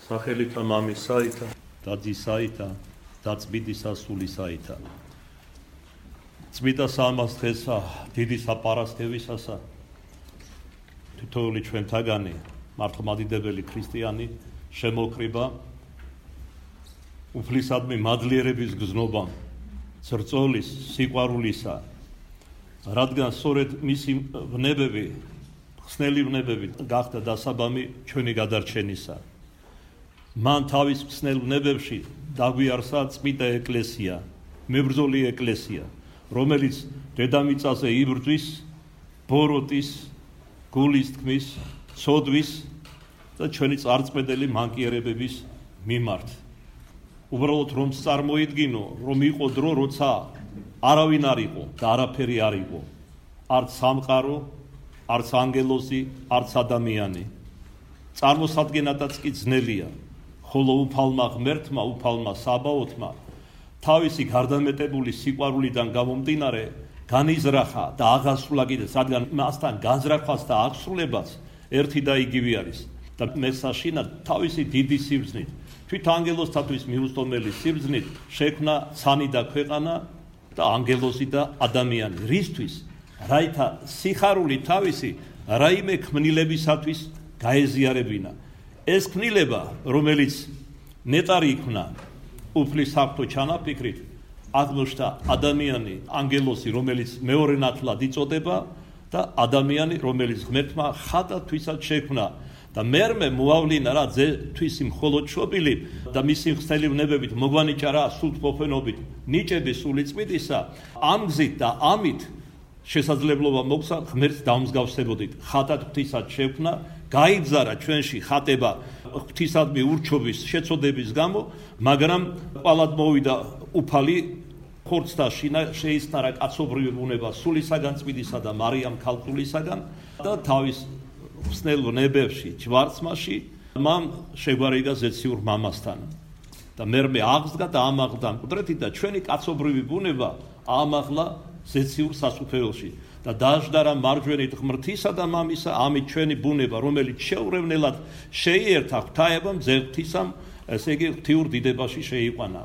სახელითა მამისაითა და ძისაითა და წმინდისა სულისაითა. წმინდა სამას დღესა დიდი საპარასკევისასა თითოეული ჩვენთაგანი მართლმადიდებელი ქრისტიანი შემოკრიბა უფლისადმი მადლიერების გზნობამ ზრწოლის სიყვარულისა, რადგან სწორედ მისი ვნებები, ხსნელი ვნებები გახდა დასაბამი ჩვენი გადარჩენისა. მან თავის ხსნელ ვნებებში დაგვიარსა წმინდა ეკლესია, მებრძოლი ეკლესია, რომელიც დედამიწაზე იბრძვის, ბოროტის, გულის თქმის, ცოდვის და ჩვენი წარწმენდელი მანკიერებების მიმართ. უბრალოდ რომ წარმოიდგინო, რომ იყო დრო, როცა არავინ არ იყო და არაფერი არ იყო, არც სამყარო, არც ანგელოზი, არც ადამიანი. წარმოსადგენადაც კი ძნელია, ხოლო უფალმა ღმერთმა, უფალმა საბაოთმა თავისი გარდამეტებული სიყვარულიდან გამომდინარე განიზრახა და აღასრულა კიდეც, რადგან მასთან განზრახვას და აღსრულებას ერთი და იგივე არის და მესაშინა თავისი დიდი სიბრძნით, თვით ანგელოზთათვის მიუსტომელი სიბრძნით შექმნა ცანი და ქვეყანა და ანგელოზი და ადამიანი. რისთვის? რაითა სიხარული თავისი რაიმე ქმნილებისათვის გაეზიარებინა. ეს ქმნილება, რომელიც ნეტარი იქნა უფლის საფრთხო ჩანაფიქრით, აღმოჩნდა ადამიანი, ანგელოზი, რომელიც მეორე ნათლად იწოდება და ადამიანი, რომელიც ღმერთმა ხატათვისაც შექმნა და მერმე მოავლინა რა ძეთვისი მხოლოდ შობილი და მისი ხსნელი ვნებებით მოგვანიჭა რა სულთმოფენობით ნიჭების სული წმინდისა, ამ გზით და ამით შესაძლებლობა მოგცა ღმერთს დამსგავსებოდით. ხატად ღვთისად შექმნა, გაიბზარა ჩვენში ხატება ღვთისადმი ურჩობის შეწოდების გამო, მაგრამ ყვალად მოვიდა უფალი ხორცს და შეისნარა კაცობრივი ბუნება სულისაგან წმინდისა და მარიამ ქალწულისაგან და თავის ხსნელ ვნებებში, ჯვარცმაში მან შეგვარიგა ზეციურ მამასთან და მერმე აღსდგა და ამაღლდა მკვდრეთი და ჩვენი კაცობრივი ბუნება ამაღლა ზეციურ სასუფეველში და დაждარა მარჯვენით ღმრთისა და მამისა, ამით ჩვენი ბუნება, რომელიც შეურევნელად შეიერთა ღვთაებამ ძეღთისამ, ესე იგი ღვთიურ დიდებაში შეიყვანა.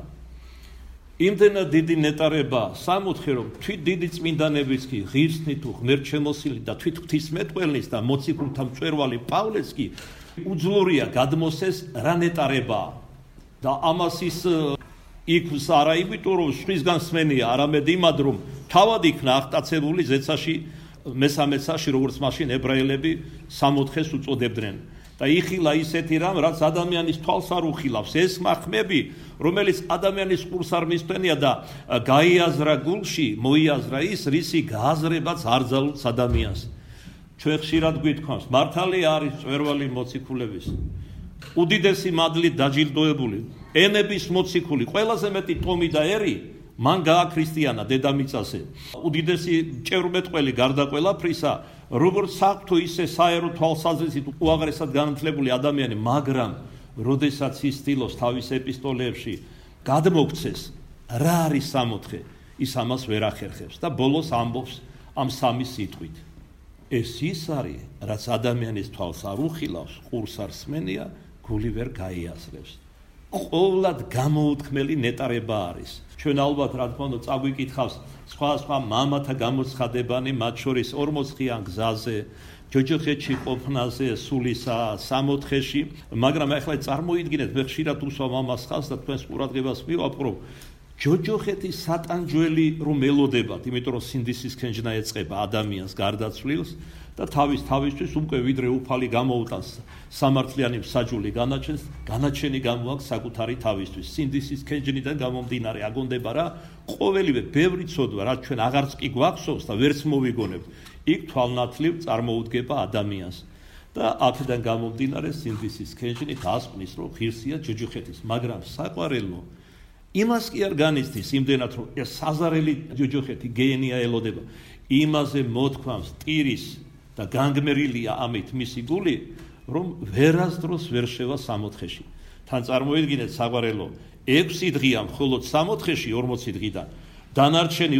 იმდენად დიდი ნეტარება სამოთხე, რომ თვით დიდი წმინდანებიც კი ღირსნი თუ ღმერთშემოსილი და თვით ღვთისმეტყველის და მოციქულთა მწვერვალი პავლეს კი უძლურია გადმოსცეს რა ნეტარებაა და ამას ის იქს არა იმიტომ, რომ სხვისგან სმენია, არამედ იმად, რომ თავად იქნა აღტაცებული ზეცაში, მესამე ცაში, როგორც მაშინ ებრაელები სამოთხეს უწოდებდნენ. და იხილა ისეთი რამ, რაც ადამიანის თვალს არ უხილავს. ეს ხმები, რომელიც ადამიანის ყურს არ მისვენია და გაიაზრა გულში, მოიაზრა ის, რისი გააზრებაც არ ძალუց ადამიანს. ჩვენ ხშირად გვითქვამს, მართალი არის მწვერვალი მოციქულების. უდიდესი მადლით დაჯილდოებული, ენების მოციქული, ყველაზე მეტი ტომი და ერი მან გააქრისტიანა დედამიწაზე. უდიდესი ჭევრმეტყველი გარდა ყველაფრისა, როგორც საღვთო ისე საერო თვალსაზრისით უაღრესად განათლებული ადამიანი, მაგრამ როდესაც ის ცდილობს თავის ეპისტოლეებში გადმოგცეს რა არის სამოთხე, ის ამას ვერ ახერხებს და ბოლოს ამბობს ამ სამი სიტყვით. ეს ის არის, რაც ადამიანის თვალს არ უხილავს, ყურს არ სმენია, გული ვერ გაიაზრებს. ყოვლად გამოუთქმელი ნეტარება არის. ჩვენ ალბათ რა თქმა უნდა წაგვიკითხავს სხვა მამათა გამოცხადებანი, მათ შორის 40-იან გზაზე, ჯოჯოხეთში ყოფნაზე, სულისა, სამოთხეში, მაგრამ ახლა წარმოიდგინეთ, მე ხშირად უსვამ ამას ხალხს და თქვენს ყურადღებას მივაპყრობ, ჯოჯოხეთის სატანჯველი რომ ელოდებათ, იმიტომ რომ სინდისის ქენჯნა ეწყება ადამიანს გარდაცვლილს და თავისთვის უკვე ვიდრე უფალი გამოუტანს სამართლიანი მსაჯული განაჩენს, განაჩენი გამოაქვს საკუთარი თავისთვის. სინდისის ქენჯნიდან გამომდინარე აგონდება რა, ყოველივე ბევრი ცოდვა, რაც ჩვენ აღარც კი გვახსოვს და ვერც მოვიგონებთ, იქ თვალნათლივ წარმოუდგება ადამიანს. და აქედან გამომდინარე სინდისის ქენჯნით ასკვნის, რომ ღირსია ჯოჯოხეთის, მაგრამ საყვარელო იმას კი არ განიცდის იმდენად, რომ ეს საზარელი ჯოჯოხეთი გენია ელოდება. იმაზე მოთქვამს ტირის და განგმერილია ამით მისი გული, რომ ვერასდროს ვერ შევა სამოთხეში. თან წარმოიდგინეთ საყვარელო, 6 დღეა მხოლოდ სამოთხეში 40 დღიდან. დანარჩენი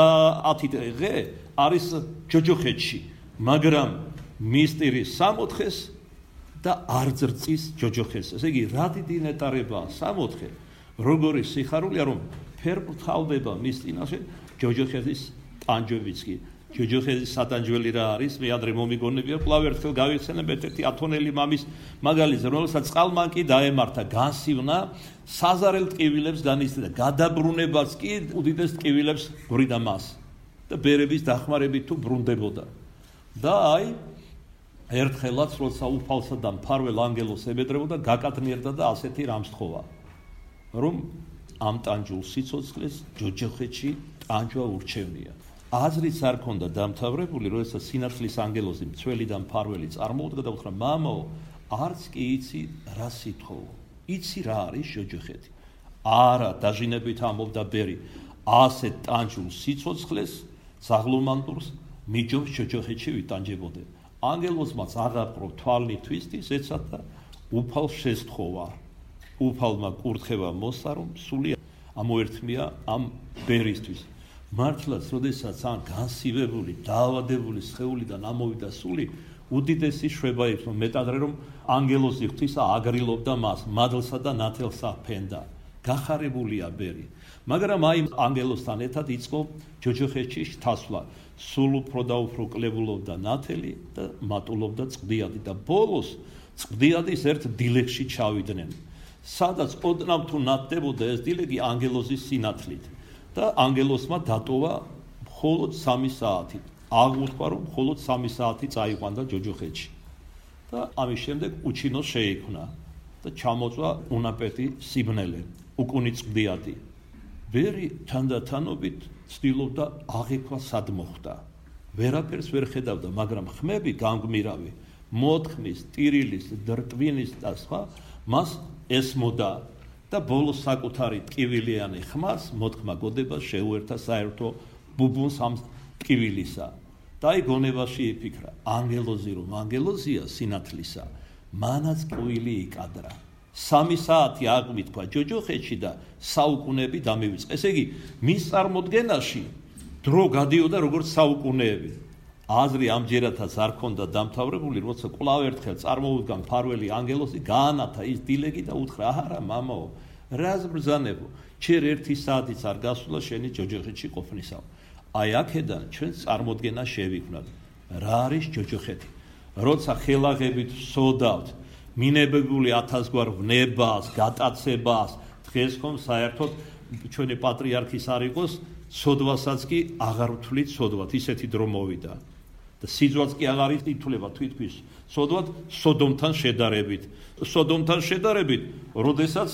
30 დღე არის ჯოჯოხეთში, მაგრამ მისტირის სამოთხეს და არ ძრწის ჯოჯოხეთს. ესე იგი, რა დიდი ნეტარებაა 64, როგორი სიხარულია, რომ ფერმთავდება მის წინაშე ჯოჯოხეთის ტანჯვებიც კი. ჯოჯოხეთის სატანჯველი რა არის? მე ადრე მომიგონებია, კვლავ ერთხელ გავიხსენებ ერთ-ერთი ათონელი მამის მაგალითზე, რომელსაც წყალმან კი დაემართა განსივნა, საზარელ ტკივილებს განიცდიდა, გადაბრუნებას კი უდიდეს ტკივილებს ბრიდა მას და ბერების დახმარებით თუ ბრუნდებოდა. და აი ერთხელაც როცა უფალსა და მფარველ ანგელოს ებედრებოდა, გაკადნიერდა და ასეთი რამს თხოვა, რომ ამ ტანჯულ სიცოცხლეს ჯოჯოხეთში ტანჯვა ურჩევნია. აზრიც არ ქონდა დამთავრებული, როდესაც სინათლის ანგელოზი მცველი და მფარველი წარმოუდგა და უთხრა: მამაო, არც კი იცი რა სითხოვო, იცი რა არის ჯოჯოხეთი? არა, დაჟინებით ამბობდა ბერი, ასეთ ტანჯულ სიცოცხლეს საღლომანდურს მიჯობს ჯოჯოხეთში ვიტანჯებოდე. ანგელოზმაც აღაპყრო თვალნი თვისტის ეცად და უფალს შესთხოვა. უფალმა კურთხევა მოსცა, რომ სული ამოერთმია ამ ბერისთვის. მართლაც, როდესაც ამ განსივებული, დაავადებული სხეულიდან ამოვიდა სული, უდიდესი შვება იყო, მეტადრე რომ ანგელოზი ღვთისა აგრილობდა მას, მადლსა და ნათელსა ფენდა. გახარებულია ბერი. მაგრამ აი ანგელოსთან ერთად იწყო ჯოჯოხეთში შთასვლა. სულ უფრო და უფრო კლებულობდა ნათელი და მატულობდა წყდიადი და ბოლოს წყდიადის ერთ დილეგში ჩავიდნენ. სადაც ოდნავ თუ ნათდებოდა ეს დილეგი ანგელოზის სინათლით. და ანგელოსმა დატოვა მხოლოდ 3 საათი. აღმოთქვა, რომ მხოლოდ 3 საათი წაიყვანდა ჯოჯოხეთში. და ამის შემდეგ უჩინო შეიქმნა და ჩამოწვა უნაპეტი სიბნელე, უკუნი წყდიადი. ბერი თანდათანობით ცდილობდა აღიქვა სად მოხვდა. ვერაფერს ვერ ხედავდა, მაგრამ ხმები გამგმირავი, მოთხმის, ტირილის, დრტვინის და სხვა მას ესმოდა. და ბოლოს საკუთარი ტკივილიანი ხმას მოთხმა გოდება შეუერთა საერთო ბუბუნს ამ ტკივილისა. და აი გონებაში იფიქრა, ანგელოზი რომ ანგელოზია სინათლისა, მანაც კვილი იკადრა. 3 საათი აღმითქვა ჯოჯოხეთში და საუკუნეები დამივიწყა. ესე იგი, მის წარმოდგენაში დრო გადიოდა როგორც საუკუნეები. აზრი ამჯერადაც არ ქონდა დამთავრებული, როცა კვლავ ერთხელ წარმოუდგა მფარველი ანგელოზი, გაანათა ის დილეგი და უთხრა: არა, მამაო, რას ბრძანებო? ჩერ 1 საათიც არ გასულა შენი ჯოჯოხეთში ყოფნისა. აი აქედან ჩვენ წარმოდგენა შევიქმნათ. რა არის ჯოჯოხეთი? როცა ხელაღებით ვსოდავთ მინებებული 1000 გვარ ვნებას, გატაცებას, დღეს ხომ საერთოდ ჩვენი პატრიარქის არ იყოს, სოდვასაც კი აღარ ვთვლით სოდვათ, ისეთი დრო მოვიდა. და სიძვალს კი აღარ ითვლება თვითმფრინავს სოდვად სოდომთან შედარებით. სოდომთან შედარებით, როდესაც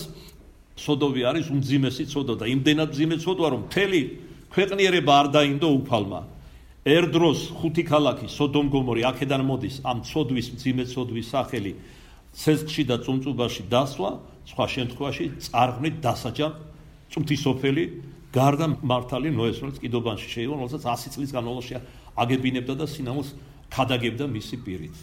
სოდომი არის უმძიმესი ცოდვა და იმდენად მძიმე ცოდვა, რომ მთელი ქვეყნიერება არ დაინდო უფალმა. ერდროს 5 ქალაქი სოდომ გომორი აქედან მოდის ამ ცოდვის მძიმე ცოდვის სახელი ცეცხლში და წუმწუბაში დასვა, სხვა შემთხვევაში წარღვნით დასაჯა წმთისოფელი გარდა მართალი ნოეს, რომელიც კიდობანში შეიყვანა, რომელსაც 100 წლის განმავლობაში აგებინებდა და სინამოს ქადაგებდა მისი პირით.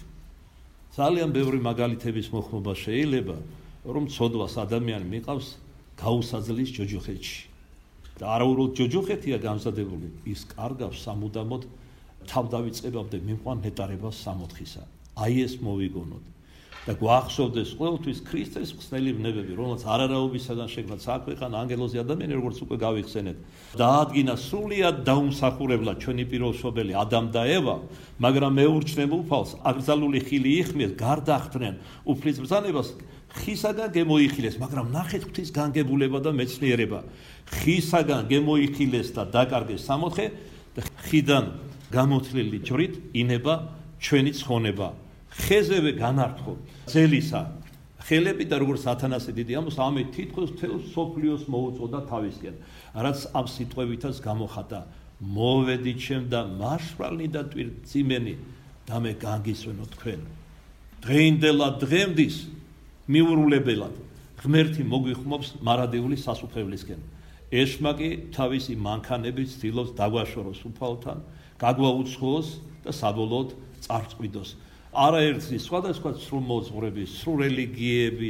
ძალიან ბევრი მაგალითების მოხმობა შეიძლება, რომ ცოდვას ადამიანი მიყავს გაუსაძლის ჯოჯოხეთში. და არაუროდ ჯოჯოხეთია გამზადებული, ის კარგავს სამუდამოდ თავდავიწყებამდე მიმყვან ნეტარებას 64-ისა. აი ეს მოვიგონოთ. და გვახსოვდეს ყოველთვის ქრისტეს ხსნელი ვნებები, რომელსაც არარაობისაგან შექმნა საქვეყან ანგელოზი ადამიანი, როგორც უკვე გავიხსენეთ. დაადგინა სრულიად დაუმსახურებლად ჩვენი პირველშობელი ადამ და ევა, მაგრამ მეურჩნებ უფალს, აკრძალული ხილი იხმიეს, გარდახდნენ უფლის ბრძანებას, ხისაგან გემოიხილეს, მაგრამ ნახეთ ღვთის განგებულება და მეცნიერება. ხისაგან გემოიხილეს და დაკარგეს 64 და ხიდან გამოთლილი ჯვრით ინება ჩვენი ცხონება. ხეზევე განართო ძელისა ხელები და როგორც ათანასე დიდი ამბობს, ამით თითქოს მთელ სოფლიოს მოუწოდა თავისკენ, რაც ამ სიტყვებითაც გამოხატა: მოვედი ჩემ და მარშვალნი და ტვირწიმენი და მე განგისვენო თქვენ. დღეინდელა დღემდის მიურულებელად ღმერთი მოგვიხმობს მარადიული სასუფევლისკენ. ეშმაკი თავისი მანქანებით ცდილობს დაგვაშოროს უფალთან, გაგვაუცხოს და საბოლოოდ წარწყვიდოს. არაერთი სხვადასხვა სრულ მოძღვრების, სრულ რელიგიების,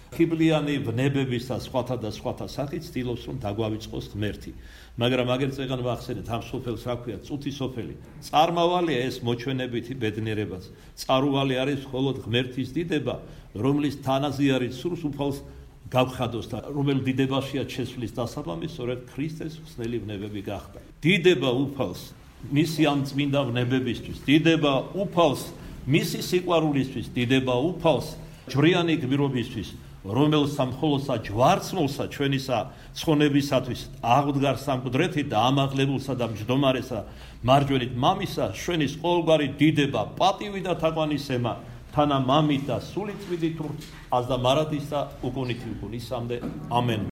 ხიბლიანი ვნებების და სხვათა სახით ცდილობს რომ დაგვავიწყოს ღმერთი. მაგრამ აგერ წეგან ვახსენეთ ამ სოფელს რა ქვია წუთი სოფელი. წარმავალია ეს მოჩვენებითი ბედნიერებაც. წარუვალი არის მხოლოდ ღმერთის დიდება, რომლის თანაზე არის სურს უფალს გავხადოს და რომელ დიდებაშია შესვლის დასაბამი სწორედ ქრისტეს ხსნელი ვნებები გახდა. დიდება უფალს მისი ამ წმინდა ვნებებისთვის, დიდება უფალს მისი სიყვარულისთვის, დიდება უფალს ჯვრიანი გმირობისთვის, რომელსა მხოლოდსა ჯვარცმულსა ჩვენისა ცხონებისათვის აღდგარ სამკვდრეთი და ამაღლებულსა და მჯდომარესა მარჯვენით მამისა ჩვენის ყოველგვარი დიდება, პატივი და თაყვანისცემა თანა მამით და სული წმინდით აზდა მარადისა უკუნითი უკუნისამდე ამენ.